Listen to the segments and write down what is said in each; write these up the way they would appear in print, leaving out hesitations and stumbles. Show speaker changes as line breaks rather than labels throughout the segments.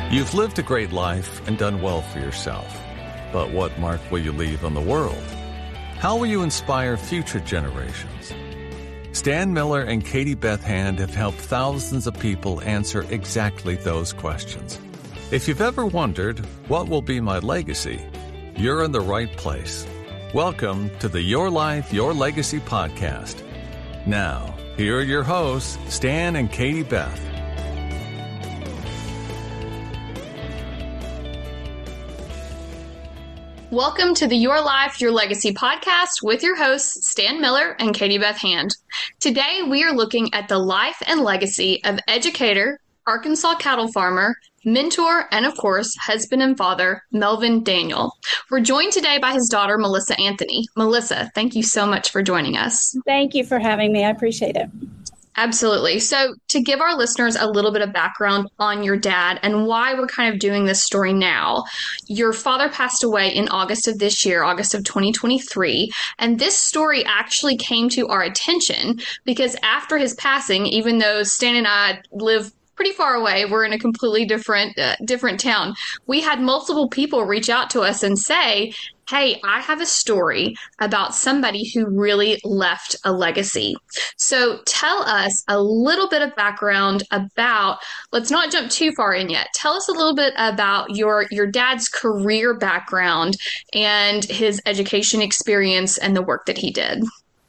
You've lived a great life and done well for yourself. But what mark will you leave on the world? How will you inspire future generations? Stan Miller and Katie Beth Hand have helped thousands of people answer exactly those questions. If you've ever wondered, what will be my legacy? You're in the right place. Welcome to the Your Life, Your Legacy podcast. Now, here are your hosts, Stan and Katie Beth.
Welcome to the Your Life, Your Legacy podcast with your hosts, Stan Miller and Katie Beth Hand. Today, we are looking at the life and legacy of educator, Arkansas cattle farmer, mentor, and of course, husband and father, Melvin Daniel. We're joined today by his daughter, Melissa Anthony. Melissa, thank you so much for joining us.
Thank you for having me. I appreciate it.
Absolutely. So to give our listeners a little bit of background on your dad and why we're kind of doing this story now, your father passed away in August of this year, August of 2023. And this story actually came to our attention because after his passing, even though Stan and I live pretty far away, we're in a completely different town, we had multiple people reach out to us and say, hey, I have a story about somebody who really left a legacy. So tell us a little bit of background about, let's not jump too far in yet. Tell us a little bit about your dad's career background and his education experience and the work that he did.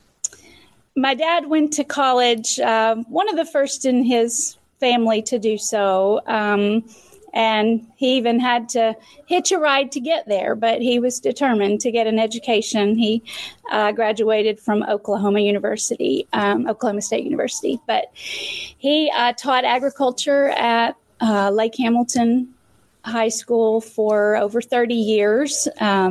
My dad went to college, one of the first in his family to do so. And he even had to hitch a ride to get there, but he was determined to get an education. He graduated from Oklahoma State University, but he taught agriculture at Lake Hamilton High School for over 30 years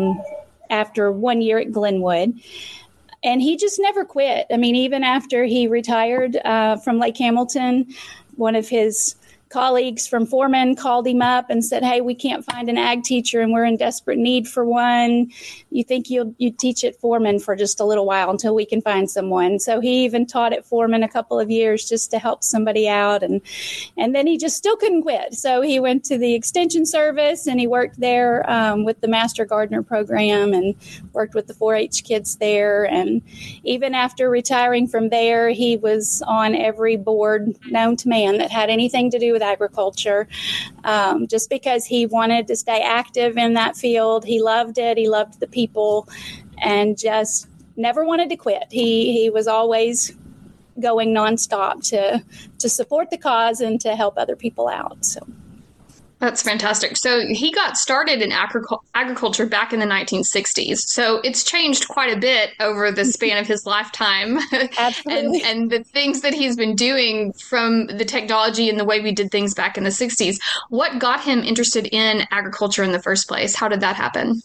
after 1 year at Glenwood. And he just never quit. I mean, even after he retired from Lake Hamilton, one of his colleagues from Foreman called him up and said, hey, we can't find an ag teacher and we're in desperate need for one. You think you'd teach at Foreman for just a little while until we can find someone. So he even taught at Foreman a couple of years just to help somebody out. And then he just still couldn't quit. So he went to the Extension Service and he worked there with the Master Gardener program and worked with the 4-H kids there. And even after retiring from there, he was on every board known to man that had anything to do with agriculture, just because he wanted to stay active in that field. He loved it. He loved the people and just never wanted to quit. He was always going nonstop to support the cause and to help other people out. So
that's fantastic. So he got started in agriculture back in the 1960s. So it's changed quite a bit over the span of his lifetime.
Absolutely.
and the things that he's been doing from the technology and the way we did things back in the 60s. What got him interested in agriculture in the first place? How did that happen?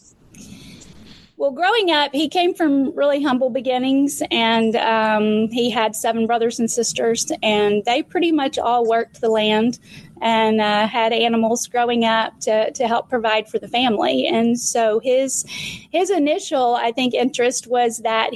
Well, growing up, he came from really humble beginnings, and he had 7 brothers and sisters, and they pretty much all worked the land and had animals growing up to help provide for the family. And so his initial, I think, interest was that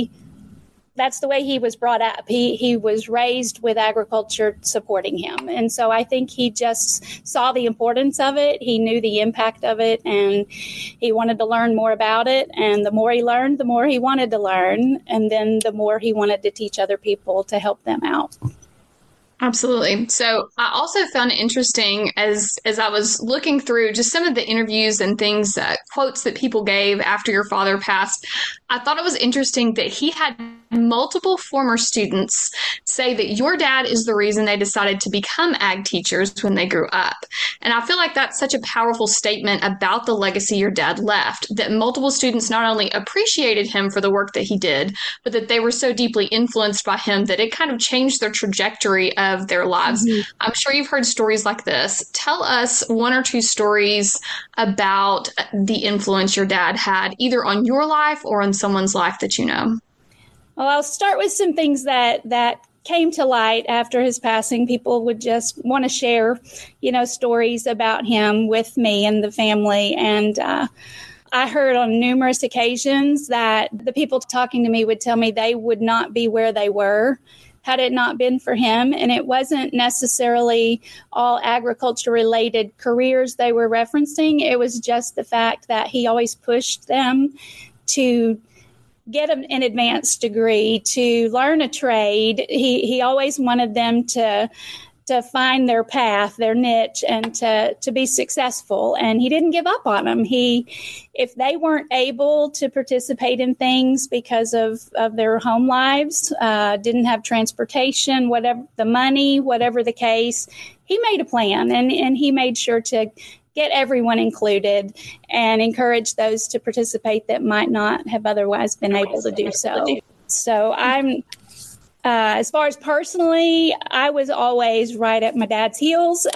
that's the way he was brought up. He was raised with agriculture supporting him. And so I think he just saw the importance of it. He knew the impact of it, and he wanted to learn more about it. And the more he learned, the more he wanted to learn. And then the more he wanted to teach other people to help them out.
Absolutely. So I also found it interesting as I was looking through just some of the interviews and things, quotes that people gave after your father passed. I thought it was interesting that he had multiple former students say that your dad is the reason they decided to become ag teachers when they grew up. And I feel like that's such a powerful statement about the legacy your dad left, that multiple students not only appreciated him for the work that he did, but that they were so deeply influenced by him that it kind of changed their trajectory of their lives. Mm-hmm. I'm sure you've heard stories like this. Tell us 1 or 2 stories about the influence your dad had either on your life or on someone's life that you know.
Well, I'll start with some things that came to light after his passing. People would just want to share, stories about him with me and the family. And I heard on numerous occasions that the people talking to me would tell me they would not be where they were had it not been for him. And it wasn't necessarily all agriculture related careers they were referencing. It was just the fact that he always pushed them to get an advanced degree, to learn a trade. He always wanted them to find their path, their niche, and to be successful. And he didn't give up on them. If they weren't able to participate in things because of their home lives, didn't have transportation, whatever the money, whatever the case, he made a plan, and he made sure to get everyone included and encourage those to participate that might not have otherwise been able to do so. So I'm, as far as personally, I was always right at my dad's heels.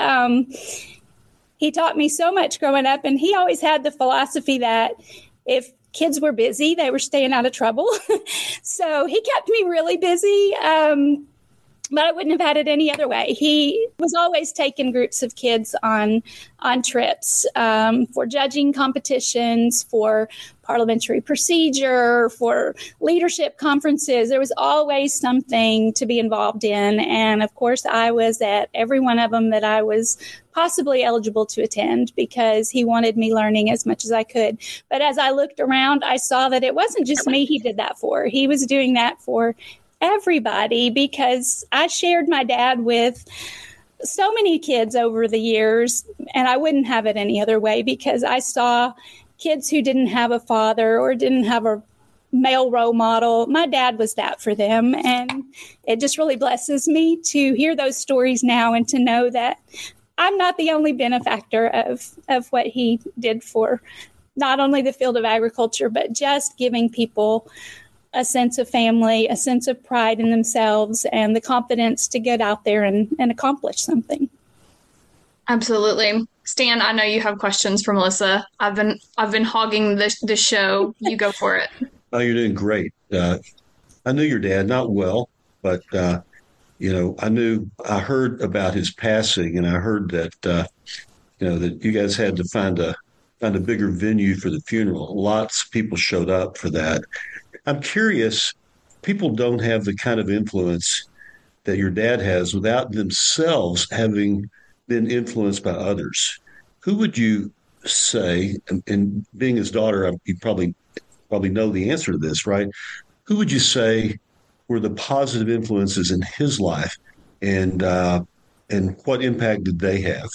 He taught me so much growing up, and he always had the philosophy that if kids were busy, they were staying out of trouble. So he kept me really busy. But I wouldn't have had it any other way. He was always taking groups of kids on trips for judging competitions, for parliamentary procedure, for leadership conferences. There was always something to be involved in. And of course, I was at every one of them that I was possibly eligible to attend, because he wanted me learning as much as I could. But as I looked around, I saw that it wasn't just me he did that for. He was doing that for everybody, because I shared my dad with so many kids over the years, and I wouldn't have it any other way, because I saw kids who didn't have a father or didn't have a male role model. My dad was that for them, and it just really blesses me to hear those stories now and to know that I'm not the only benefactor of what he did for not only the field of agriculture, but just giving people a sense of family, a sense of pride in themselves, and the confidence to get out there and accomplish something.
Absolutely. Stan, I know you have questions for Melissa. I've been hogging the show. You go for it.
Oh, you're doing great. I knew your dad, not well, but I heard about his passing, and I heard that that you guys had to find a bigger venue for the funeral. Lots of people showed up for that. I'm curious, people don't have the kind of influence that your dad has without themselves having been influenced by others. Who would you say, and being his daughter, you probably know the answer to this, right? Who would you say were the positive influences in his life, and what impact did they have?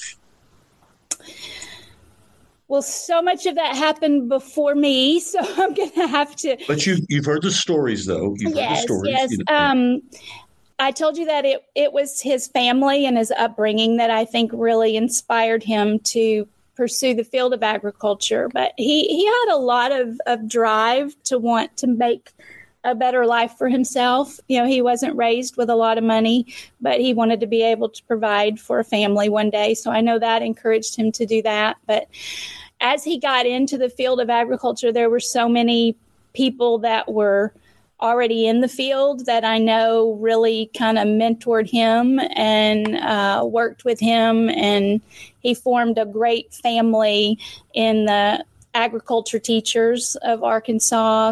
Well, so much of that happened before me, so I'm going to have to.
But you've heard the stories, though. You've heard the stories.
Yes. I told you that it was his family and his upbringing that I think really inspired him to pursue the field of agriculture. But he had a lot of drive to want to make a better life for himself. He wasn't raised with a lot of money, but he wanted to be able to provide for a family one day. So I know that encouraged him to do that. But as he got into the field of agriculture, there were so many people that were already in the field that I know really kind of mentored him and worked with him. And he formed a great family in the agriculture teachers of Arkansas.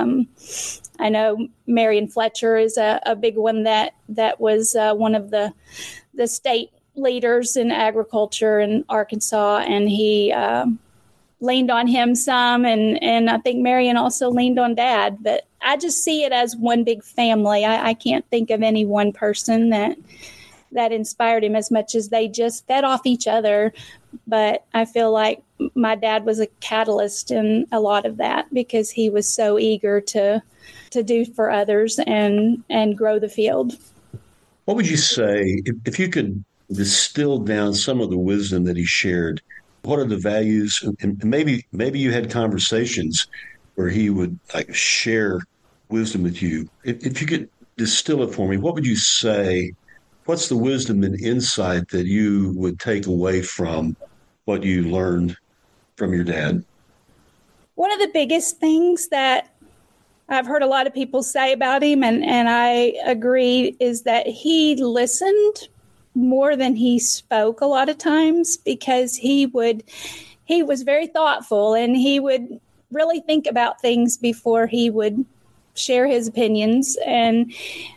I know Marion Fletcher is a big one that was one of the state leaders in agriculture in Arkansas, and he leaned on him some, and I think Marion also leaned on Dad. But I just see it as one big family. I can't think of any one person that inspired him as much as they just fed off each other. But I feel like my dad was a catalyst in a lot of that, because he was so eager to do for others and grow the field.
What would you say, if you could distill down some of the wisdom that he shared, what are the values? And maybe you had conversations where he would share wisdom with you. If you could distill it for me, what would you say? What's the wisdom and insight that you would take away from what you learned from your dad?
One of the biggest things that I've heard a lot of people say about him, and I agree, is that he listened more than he spoke a lot of times, because he was very thoughtful, and he would really think about things before he would share his opinions. And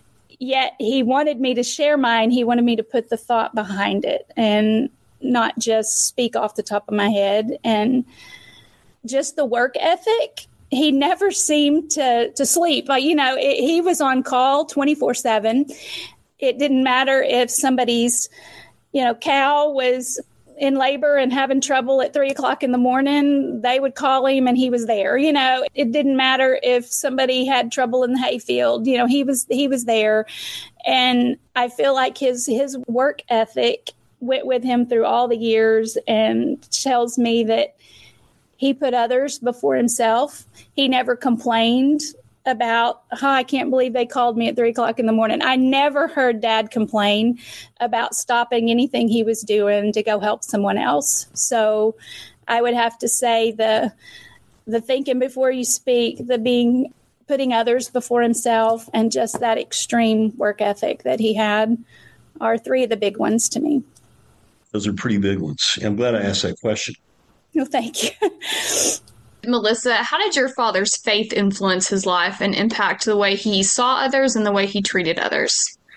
yet he wanted me to share mine. He wanted me to put the thought behind it and not just speak off the top of my head. And just the work ethic, he never seemed to sleep. Like, he was on call 24/7. It didn't matter if somebody's, cow was in labor and having trouble at 3:00 in the morning, they would call him and he was there. It didn't matter if somebody had trouble in the hayfield, he was there. And I feel like his work ethic went with him through all the years and tells me that he put others before himself. He never complained about, I can't believe they called me at 3:00 in the morning. I never heard Dad complain about stopping anything he was doing to go help someone else. So I would have to say the thinking before you speak, the putting others before himself, and just that extreme work ethic that he had are three of the big ones to me.
Those are pretty big ones. I'm glad I asked that question.
No, thank you.
Melissa, how did your father's faith influence his life and impact the way he saw others and the way he treated others?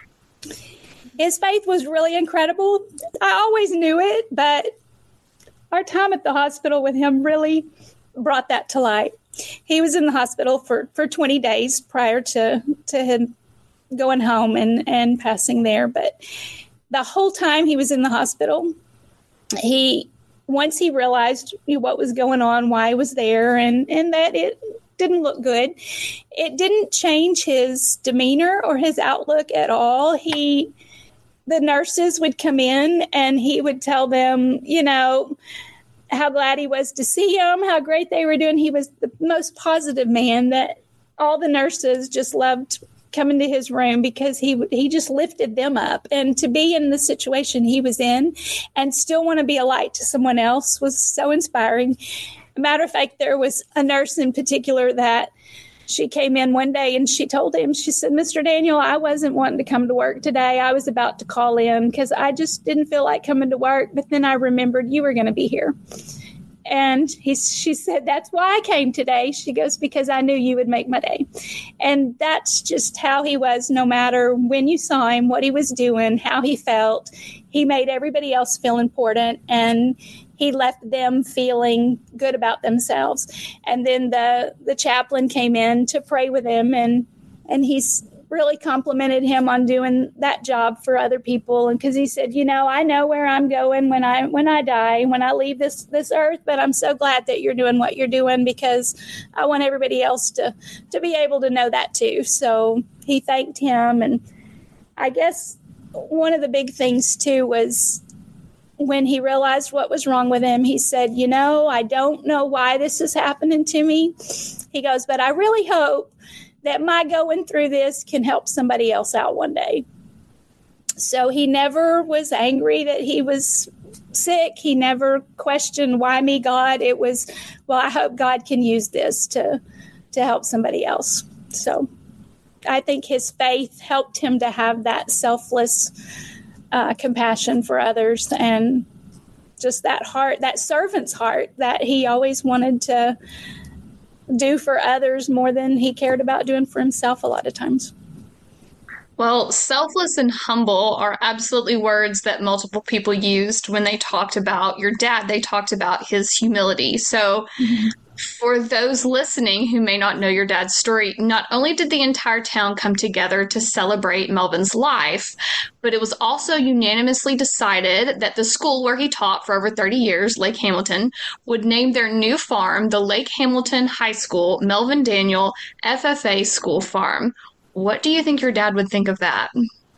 His faith was really incredible. I always knew it, but our time at the hospital with him really brought that to light. He was in the hospital for 20 days prior to him going home and passing there. But the whole time he was in the hospital, once he realized what was going on, why he was there, and that it didn't look good, it didn't change his demeanor or his outlook at all. The nurses would come in and he would tell them, how glad he was to see them, how great they were doing. He was the most positive man that all the nurses just loved coming to his room because he just lifted them up. And to be in the situation he was in and still want to be a light to someone else was so inspiring. Matter of fact, there was a nurse in particular that she came in one day and she told him, she said, "Mr. Daniel, I wasn't wanting to come to work today. I was about to call in because I just didn't feel like coming to work. But then I remembered you were going to be here." And she said, "That's why I came today." She goes, "Because I knew you would make my day." And that's just how he was. No matter when you saw him, what he was doing, how he felt, he made everybody else feel important. And he left them feeling good about themselves. And then the chaplain came in to pray with him, and he's really complimented him on doing that job for other people. And because he said, "I know where I'm going when I die, when I leave this earth, but I'm so glad that you're doing what you're doing because I want everybody else to be able to know that too." So he thanked him. And I guess one of the big things too was when he realized what was wrong with him, he said, "I don't know why this is happening to me." He goes, "But I really hope that my going through this can help somebody else out one day." So he never was angry that he was sick. He never questioned, "Why me, God?" It was, "Well, I hope God can use this to help somebody else." So I think his faith helped him to have that selfless compassion for others, and just that heart, that servant's heart that he always wanted to do for others more than he cared about doing for himself a lot of times.
Well, selfless and humble are absolutely words that multiple people used when they talked about your dad. They talked about his humility. So for those listening who may not know your dad's story, not only did the entire town come together to celebrate Melvin's life, but it was also unanimously decided that the school where he taught for over 30 years, Lake Hamilton, would name their new farm the Lake Hamilton High School Melvin Daniel FFA School Farm. What do you think your dad would think of that?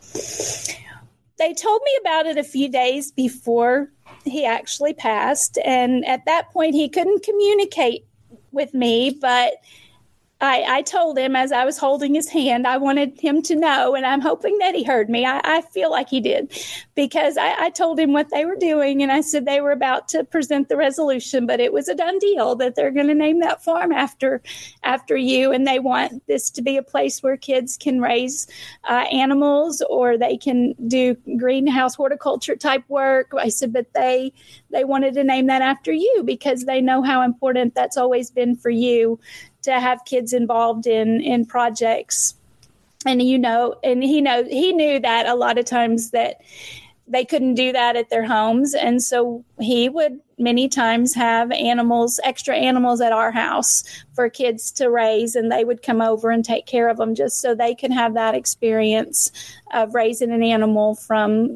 They told me about it a few days before he actually passed. And at that point, he couldn't communicate with me, but I told him as I was holding his hand, I wanted him to know, and I'm hoping that he heard me. I feel like he did, because I told him what they were doing, and I said they were about to present the resolution, but it was a done deal that they're going to name that farm after you, and they want this to be a place where kids can raise animals, or they can do greenhouse horticulture type work. I said, but they wanted to name that after you because they know how important that's always been for you, to have kids involved in projects And, he knew that a lot of times that they couldn't do that at their homes. And so he would many times have extra animals at our house for kids to raise, and they would come over and take care of them just so they could have that experience of raising an animal from,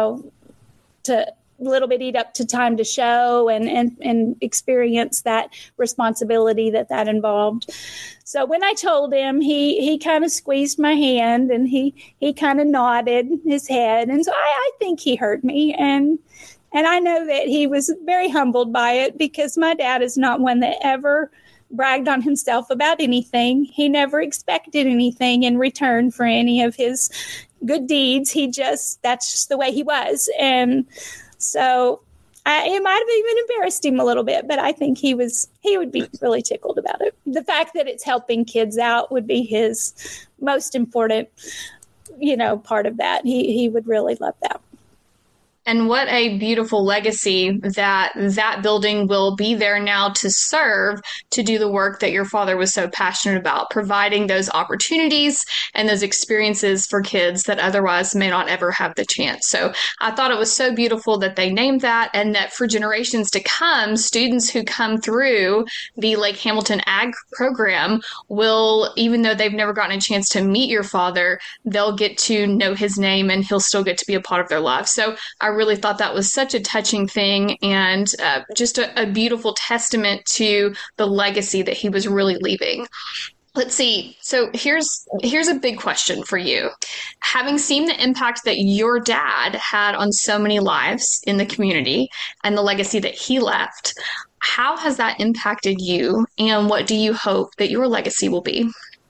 to a little bit up to time to show and experience that responsibility that involved. So when I told him, he kind of squeezed my hand and he kind of nodded his head. And so I think he heard me. And I know that he was very humbled by it, because my dad is not one that ever bragged on himself about anything. He never expected anything in return for any of his good deeds. That's just the way he was. And so it might have even embarrassed him a little bit, but I think he would be really tickled about it. The fact that it's helping kids out would be his most important, part of that. He would really love that.
And what a beautiful legacy that building will be there now to serve, to do the work that your father was so passionate about, providing those opportunities and those experiences for kids that otherwise may not ever have the chance. So I thought it was so beautiful that they named that, and that for generations to come, students who come through the Lake Hamilton Ag program will, even though they've never gotten a chance to meet your father, they'll get to know his name and he'll still get to be a part of their lives. So I really thought that was such a touching thing, and just a beautiful testament to the legacy that he was really leaving. Let's see. So here's a big question for you. Having seen the impact that your dad had on so many lives in the community and the legacy that he left, how has that impacted you, and what do you hope that your legacy will be?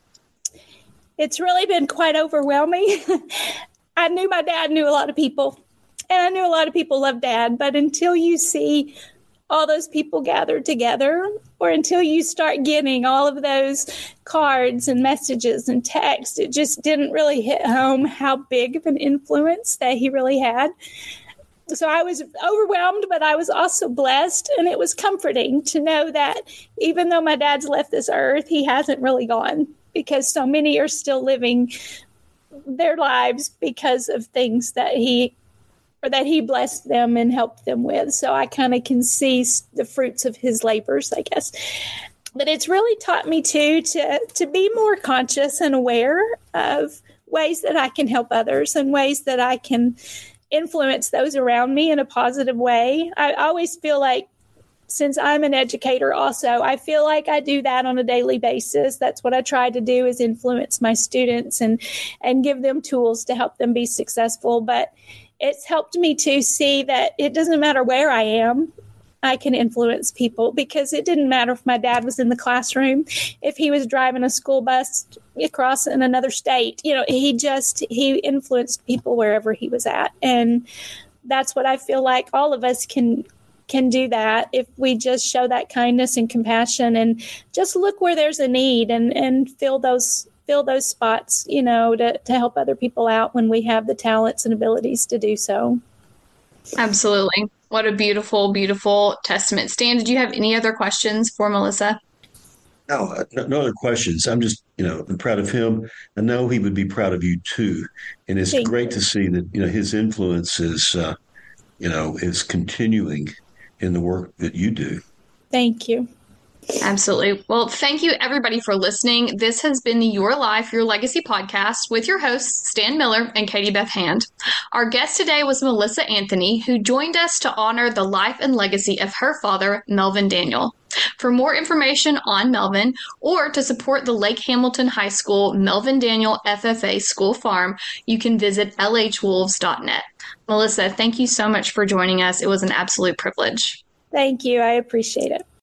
It's really been quite overwhelming. I knew my dad knew a lot of people. And I knew a lot of people loved Dad, but until you see all those people gathered together, or until you start getting all of those cards and messages and texts, it just didn't really hit home how big of an influence that he really had. So I was overwhelmed, but I was also blessed, and it was comforting to know that even though my dad's left this earth, he hasn't really gone, because so many are still living their lives because of things that he blessed them and helped them with. So I kind of can see the fruits of his labors, I guess. But it's really taught me to be more conscious and aware of ways that I can help others and ways that I can influence those around me in a positive way. I always feel like, since I'm an educator also, I feel like I do that on a daily basis. That's what I try to do, is influence my students and give them tools to help them be successful. But it's helped me to see that it doesn't matter where I am, I can influence people, because it didn't matter if my dad was in the classroom, if he was driving a school bus across in another state. He influenced people wherever he was at. And that's what I feel like all of us can do, that if we just show that kindness and compassion and just look where there's a need and fill those spots, to help other people out when we have the talents and abilities to do so.
Absolutely. What a beautiful, beautiful testament. Stan, did you have any other questions for Melissa?
No other questions. I'm just, I'm proud of him. I know he would be proud of you too. And it's great to see that, his influence is continuing in the work that you do.
Thank you.
Absolutely. Well, thank you everybody for listening. This has been the Your Life, Your Legacy podcast with your hosts, Stan Miller and Katie Beth Hand. Our guest today was Melissa Anthony, who joined us to honor the life and legacy of her father, Melvin Daniel. For more information on Melvin, or to support the Lake Hamilton High School Melvin Daniel FFA School Farm, you can visit lhwolves.net. Melissa, thank you so much for joining us. It was an absolute privilege.
Thank you. I appreciate it.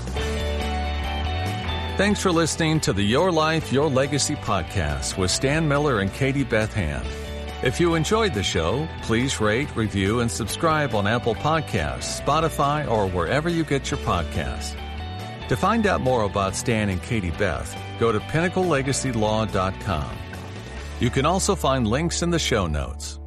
Thanks for listening to the Your Life, Your Legacy podcast with Stan Miller and Katie Beth Hand. If you enjoyed the show, please rate, review, and subscribe on Apple Podcasts, Spotify, or wherever you get your podcasts. To find out more about Stan and Katie Beth, go to pinnaclelegacylaw.com. You can also find links in the show notes.